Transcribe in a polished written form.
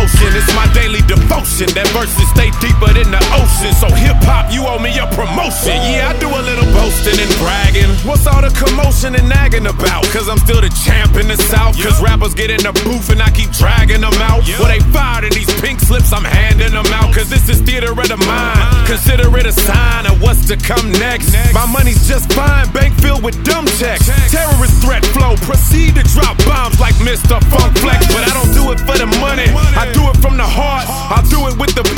motion. It's my daily devotion. That verses stay deeper than the ocean. So hip-hop, you owe me a promotion. Yeah, I do a little boasting and bragging. What's all the commotion and nagging about? Cause I'm still the champ in the South. Cause rappers get in the booth and I keep dragging them out. Well, they fired in these pink slips, I'm handing them out. Cause this is theater of the mind. Consider it a sign of what's to come next. My money's just fine, bank filled with dumb checks. Terrorist threat flow, proceed to drop bombs like Mr. Funk Flex. But I don't do it for the money, I do it from the heart. I do it with the